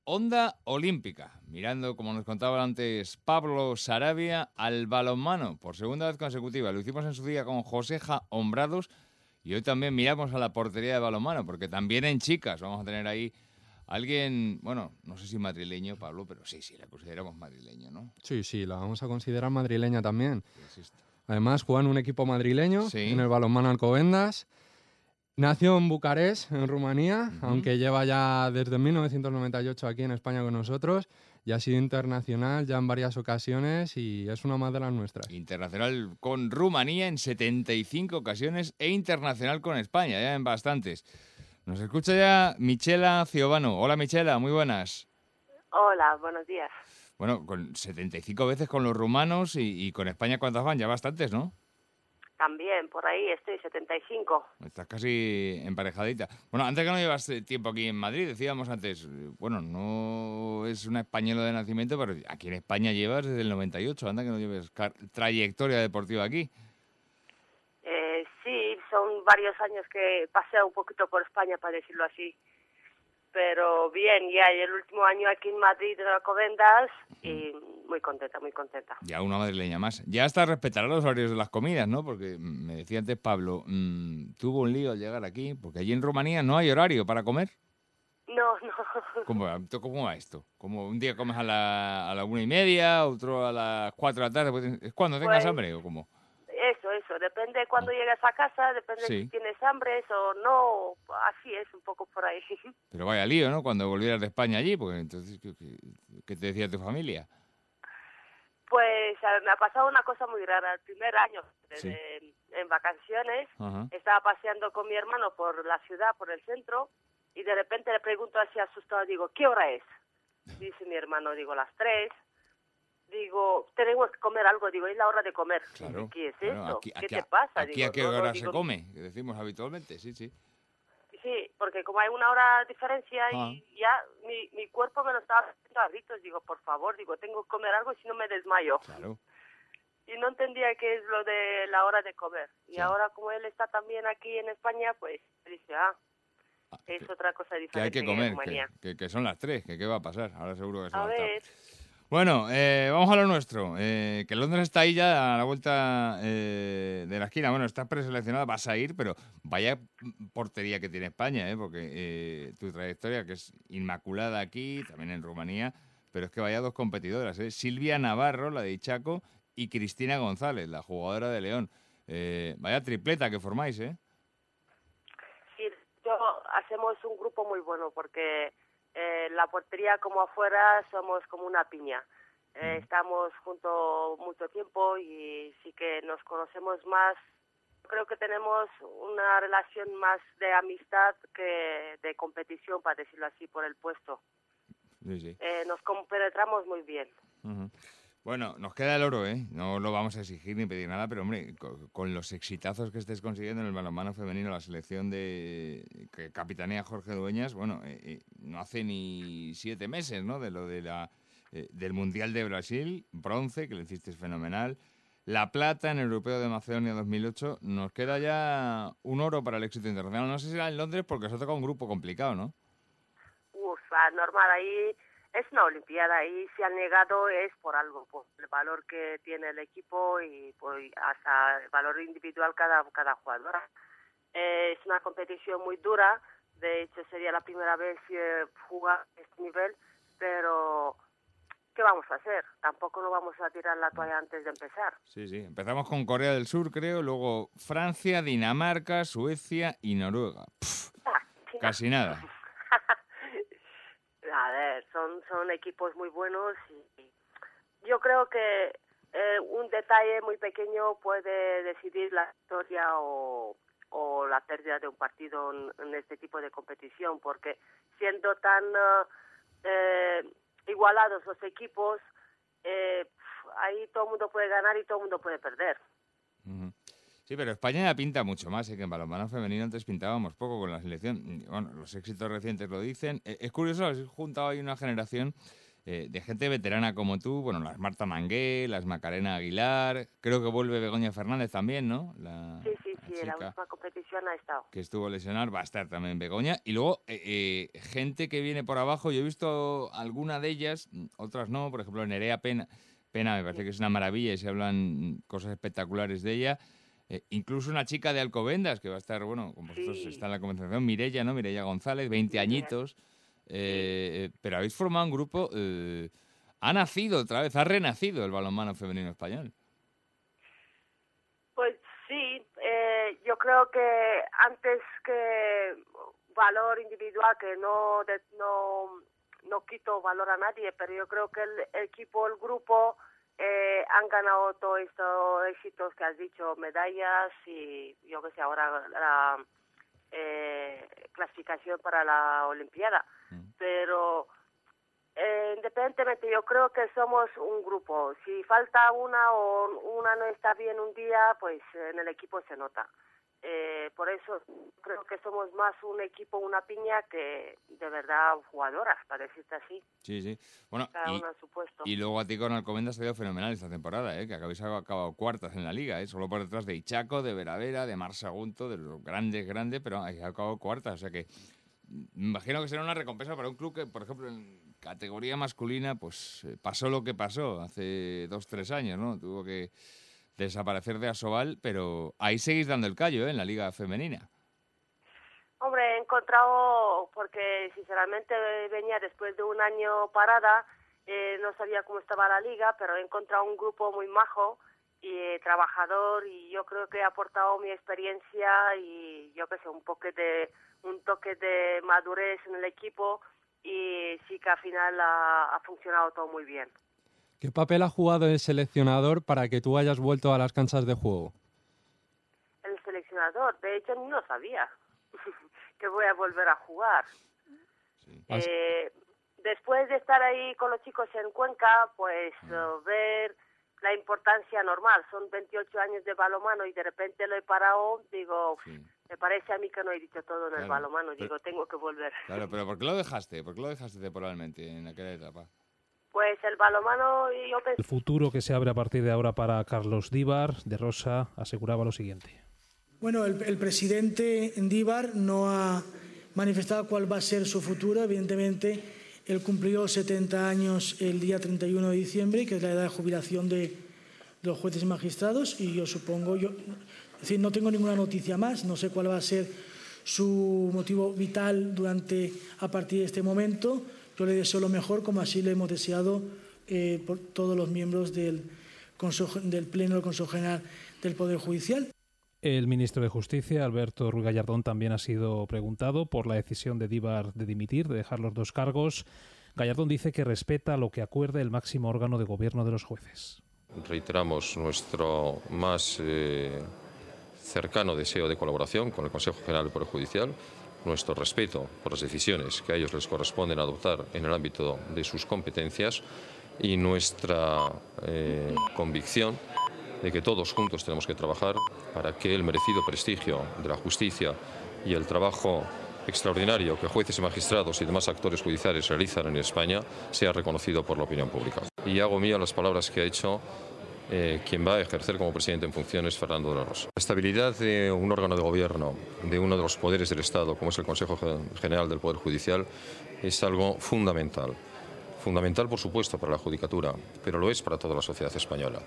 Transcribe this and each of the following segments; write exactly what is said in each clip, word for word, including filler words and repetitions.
Onda Olímpica, mirando, como nos contaba antes Pablo Sarabia, al balonmano por segunda vez consecutiva. Lo hicimos en su día con Joseja Hombrados y hoy también miramos a la portería de balonmano, porque también en chicas vamos a tener ahí alguien, bueno, no sé si madrileño, Pablo, pero sí, sí, la consideramos madrileño, ¿no? Sí, sí, la vamos a considerar madrileña también. Sí, sí. Además, juega en un equipo madrileño, Sí. en el balonmano Alcobendas. Nació en Bucarest, en Rumanía, uh-huh. aunque lleva ya desde mil novecientos noventa y ocho aquí en España con nosotros y ha sido internacional ya en varias ocasiones y es una más de las nuestras. Internacional con Rumanía en setenta y cinco ocasiones e internacional con España, ya en bastantes. Nos escucha ya Michela Ciobanu. Hola Michela, muy buenas. Hola, buenos días. Bueno, con setenta y cinco veces con los rumanos y, y con España, ¿cuántas van? Ya bastantes, ¿no? También, por ahí estoy, setenta y cinco. Estás casi emparejadita. Bueno, antes que no llevas tiempo aquí en Madrid, decíamos antes, bueno, no es una española de nacimiento, pero aquí en España llevas desde el noventa y ocho, anda que no lleves trayectoria deportiva aquí. Eh, sí, son varios años que pasé un poquito por España, para decirlo así. Pero bien, ya el último año aquí en Madrid, en Alcobendas, y muy contenta, muy contenta. Ya una madrileña más. Ya hasta respetará los horarios de las comidas, ¿no? Porque me decía antes Pablo, mmm, tuvo un lío al llegar aquí, porque allí en Rumanía no hay horario para comer. No, no. ¿Cómo va, ¿Cómo va esto? ¿Como un día comes a la, a la una y media, otro a las cuatro de la tarde? Pues, ¿es cuando tengas pues, hambre o cómo? Eso, eso. Depende de cuando llegues a casa, depende sí. si tienes hambre o no. Así es, un poco por ahí. Pero vaya lío, ¿no? Cuando volvieras de España allí, porque entonces, ¿qué, qué, qué te decía tu familia? Pues me ha pasado una cosa muy rara. El primer año, sí. de, en vacaciones, Ajá. estaba paseando con mi hermano por la ciudad, por el centro, y de repente le pregunto así asustado, digo, ¿qué hora es? Dice mi hermano, digo, las tres. Digo, tenemos que comer algo. Digo, es la hora de comer. Claro, ¿Qué es claro, esto? aquí, ¿Qué aquí, te pasa? ¿Aquí digo, a qué no, hora no, se digo, come? Que decimos habitualmente, sí, sí. Sí, porque como hay una hora de diferencia ah. y ya mi, mi cuerpo me lo estaba haciendo a gritos. Digo, por favor, digo, tengo que comer algo si no me desmayo. Claro. Y no entendía qué es lo de la hora de comer. Y sí. ahora como él está también aquí en España, pues dice, ah, ah es que, otra cosa diferente. Que hay que comer, que, que, que son las tres, que qué va a pasar. Ahora seguro que se va a ver. Bueno, eh, vamos a lo nuestro. Eh, que Londres está ahí ya a la vuelta eh, de la esquina. Bueno, estás preseleccionada, vas a ir, pero vaya portería que tiene España, ¿eh? Porque eh, tu trayectoria, que es inmaculada aquí, también en Rumanía, pero es que vaya dos competidoras, ¿eh? Silvia Navarro, la de Ichaco, y Cristina González, la jugadora de León. Eh, vaya tripleta que formáis, ¿eh? Sí, yo, hacemos un grupo muy bueno porque... Eh, la portería como afuera somos como una piña. Eh, estamos juntos mucho tiempo y sí que nos conocemos más. Creo que tenemos una relación más de amistad que de competición, para decirlo así, por el puesto. Sí, sí. Eh, nos compenetramos muy bien. Uh-huh. Bueno, nos queda el oro, ¿eh? No lo vamos a exigir ni pedir nada, pero hombre, con, con los exitazos que estés consiguiendo en el balonmano femenino, la selección de que capitanea Jorge Dueñas, bueno, eh, eh, no hace ni siete meses, ¿no? De lo de la eh, del Mundial de Brasil, bronce, que le hiciste fenomenal, la plata en el Europeo de Macedonia dos mil ocho, nos queda ya un oro para el éxito internacional. No sé si será en Londres porque os ha tocado un grupo complicado, ¿no? Uf, normal, ahí... Es una olimpiada y si han llegado es por algo, por el valor que tiene el equipo y por hasta el valor individual cada cada jugadora. Eh, es una competición muy dura, de hecho sería la primera vez que jugar a este nivel, pero ¿qué vamos a hacer? Tampoco nos vamos a tirar la toalla antes de empezar. Sí, sí, empezamos con Corea del Sur, creo, luego Francia, Dinamarca, Suecia y Noruega. Pff, ah, casi nada. A ver, son son equipos muy buenos y yo creo que eh, un detalle muy pequeño puede decidir la victoria o, o la pérdida de un partido en, en este tipo de competición, porque siendo tan eh, igualados los equipos, eh, ahí todo el mundo puede ganar y todo el mundo puede perder. Uh-huh. Sí, pero España ya pinta mucho más, ¿eh? Que en balonmano femenino antes pintábamos poco con la selección. Bueno, los éxitos recientes lo dicen. Eh, es curioso, has juntado ahí una generación eh, de gente veterana como tú, bueno, las Marta Mangué, las Macarena Aguilar, creo que vuelve Begoña Fernández también, ¿no? La, sí, sí, sí, sí, en la chica última competición ha estado. que estuvo lesionada, va a estar también Begoña. Y luego, eh, eh, gente que viene por abajo, yo he visto alguna de ellas, otras no, por ejemplo, Nerea Pena, Pena me parece que es una maravilla y se hablan cosas espectaculares de ella. Eh, incluso una chica de Alcobendas, que va a estar, bueno, con vosotros Sí. está en la conversación, Mireia, ¿no? Mireia González, veinte añitos. Eh, eh, pero habéis formado un grupo... Eh, ha nacido otra vez, ha renacido el balonmano femenino español. Pues sí, eh, yo creo que antes que valor individual, que no, de, no, no quito valor a nadie, pero yo creo que el equipo, el grupo, eh, han ganado todos estos éxitos que has dicho, medallas y yo que sé, ahora la eh, clasificación para la Olimpiada. Mm. Pero eh, independientemente, yo creo que somos un grupo. Si falta una o una no está bien un día, pues en el equipo se nota. Eh, por eso creo que somos más un equipo, una piña, que de verdad jugadoras, para decirte así. Sí, sí. Bueno, cada y, una en su puesto. Y luego a ti con Alcobendas ha sido fenomenal esta temporada, ¿eh? Que habéis acabado cuartas en la liga, ¿eh? Solo por detrás de Ichaco, de Veravera, de Mar Sagunto, de los grandes, grandes, pero habéis acabado cuartas. O sea que me imagino que será una recompensa para un club que, por ejemplo, en categoría masculina, pues pasó lo que pasó hace dos, tres años, ¿no? Tuvo que desaparecer de Asobal, pero ahí seguís dando el callo, ¿eh? En la liga femenina. Hombre, he encontrado, porque sinceramente venía después de un año parada, eh, no sabía cómo estaba la liga, pero he encontrado un grupo muy majo y eh, trabajador, y yo creo que he aportado mi experiencia y yo qué sé, un poco de un toque de madurez en el equipo, y sí que al final ha, ha funcionado todo muy bien. ¿Qué papel ha jugado el seleccionador para que tú hayas vuelto a las canchas de juego? El seleccionador, de hecho, ni lo sabía que voy a volver a jugar. Sí. Eh, después de estar ahí con los chicos en Cuenca, pues uh, ver la importancia normal. Son veintiocho años de balonmano y de repente lo he parado, digo, sí. Me parece a mí que no he dicho todo en claro, el balonmano, digo, pero, tengo que volver. Claro, pero ¿por qué lo dejaste? ¿Por qué lo dejaste temporalmente en aquella etapa? Pues el balonmano, yo pensé... El futuro que se abre a partir de ahora para Carlos Díbar, de Rosa, aseguraba lo siguiente. Bueno, el, el presidente Díbar no ha manifestado cuál va a ser su futuro. Evidentemente, él cumplió setenta años el día treinta y uno de diciembre, que es la edad de jubilación de, de los jueces y magistrados, y yo supongo, yo, es decir, no tengo ninguna noticia más, no sé cuál va a ser su motivo vital durante, a partir de este momento. Yo le deseo lo mejor, como así le hemos deseado eh, por todos los miembros del, Consejo, del Pleno del Consejo General del Poder Judicial. El ministro de Justicia, Alberto Ruiz Gallardón, también ha sido preguntado por la decisión de Díbar de dimitir, de dejar los dos cargos. Gallardón dice que respeta lo que acuerde el máximo órgano de gobierno de los jueces. Reiteramos nuestro más eh, cercano deseo de colaboración con el Consejo General del Poder Judicial, nuestro respeto por las decisiones que a ellos les corresponden adoptar en el ámbito de sus competencias y nuestra eh, convicción de que todos juntos tenemos que trabajar para que el merecido prestigio de la justicia y el trabajo extraordinario que jueces y magistrados y demás actores judiciales realizan en España sea reconocido por la opinión pública. Y hago mías las palabras que ha hecho eh, quien va a ejercer como presidente en funciones, Fernando de la Rosa. La estabilidad de un órgano de gobierno, de uno de los poderes del Estado, como es el Consejo General del Poder Judicial, es algo fundamental. Fundamental, por supuesto, para la judicatura, pero lo es para toda la sociedad española.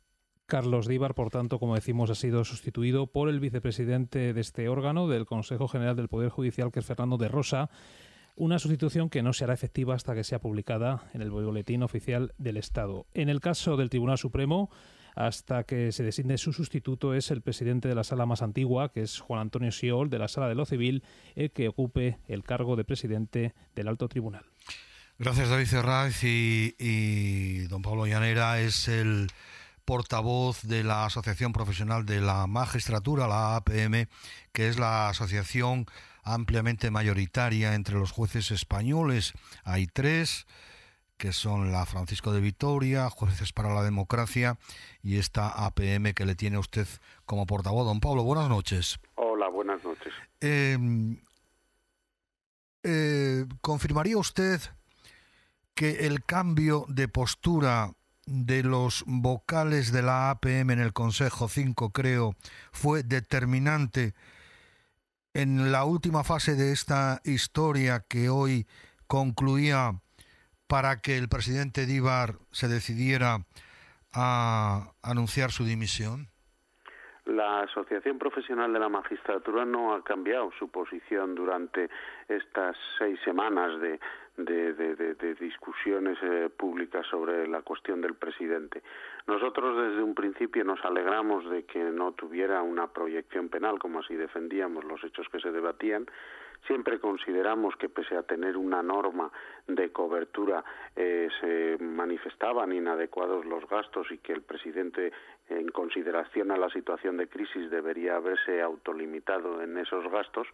Carlos Díbar, por tanto, como decimos, ha sido sustituido por el vicepresidente de este órgano, del Consejo General del Poder Judicial, que es Fernando de Rosa, una sustitución que no será efectiva hasta que sea publicada en el Boletín Oficial del Estado. En el caso del Tribunal Supremo, hasta que se designe su sustituto, es el presidente de la sala más antigua, que es Juan Antonio Xiol, de la Sala de lo Civil, el que ocupe el cargo de presidente del Alto Tribunal. Gracias, David Herraiz. Y, y don Pablo Llanera es el portavoz de la Asociación Profesional de la Magistratura, la A P M, que es la asociación ampliamente mayoritaria entre los jueces españoles. Hay tres, que son la Francisco de Vitoria, Jueces para la Democracia, y esta A P M que le tiene a usted como portavoz. Don Pablo, buenas noches. Hola, buenas noches. Eh, eh, ¿Confirmaría usted que el cambio de postura de los vocales de la A P M en el Consejo, cinco creo, fue determinante en la última fase de esta historia que hoy concluía para que el presidente Díbar se decidiera a anunciar su dimisión? La Asociación Profesional de la Magistratura no ha cambiado su posición durante estas seis semanas de, de, de, de, de discusiones eh, públicas sobre la cuestión del presidente. Nosotros desde un principio nos alegramos de que no tuviera una proyección penal, como así defendíamos los hechos que se debatían. Siempre consideramos que pese a tener una norma de cobertura eh, se manifestaban inadecuados los gastos y que el presidente, en consideración a la situación de crisis, debería haberse autolimitado en esos gastos.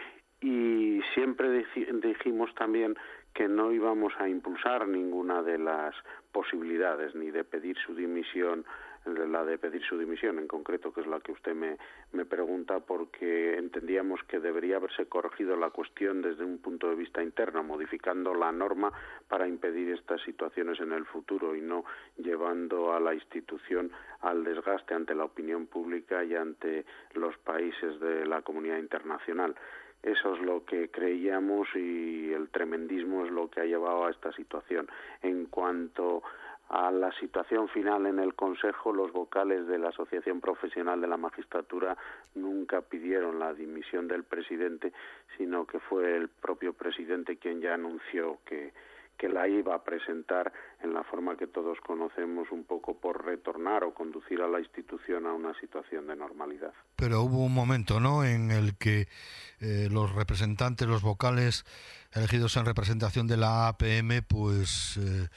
Y siempre dijimos también que no íbamos a impulsar ninguna de las posibilidades, ni de pedir su dimisión, la de pedir su dimisión en concreto, que es la que usted me, me pregunta, porque entendíamos que debería haberse corregido la cuestión desde un punto de vista interno, modificando la norma para impedir estas situaciones en el futuro y no llevando a la institución al desgaste ante la opinión pública y ante los países de la comunidad internacional. Eso es lo que creíamos y el tremendismo es lo que ha llevado a esta situación. En cuanto a la situación final en el Consejo, los vocales de la Asociación Profesional de la Magistratura nunca pidieron la dimisión del presidente, sino que fue el propio presidente quien ya anunció que, que la iba a presentar en la forma que todos conocemos, un poco por retornar o conducir a la institución a una situación de normalidad. Pero hubo un momento, ¿no?, en el que eh, los representantes, los vocales elegidos en representación de la A P M, pues eh,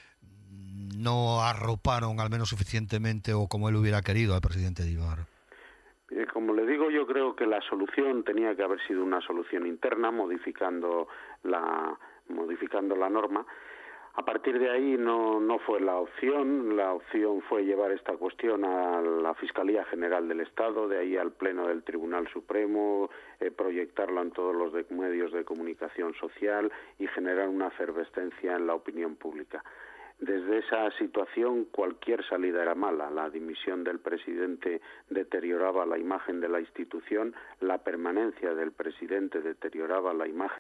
no arroparon al menos suficientemente o como él hubiera querido al presidente Díbar. Eh, como le digo, yo creo que la solución tenía que haber sido una solución interna, modificando la modificando la norma. A partir de ahí no, no fue la opción, la opción fue llevar esta cuestión a la Fiscalía General del Estado, de ahí al Pleno del Tribunal Supremo, eh, proyectarlo en todos los de medios de comunicación social y generar una efervescencia en la opinión pública. Desde esa situación cualquier salida era mala. La dimisión del presidente deterioraba la imagen de la institución, la permanencia del presidente deterioraba la imagen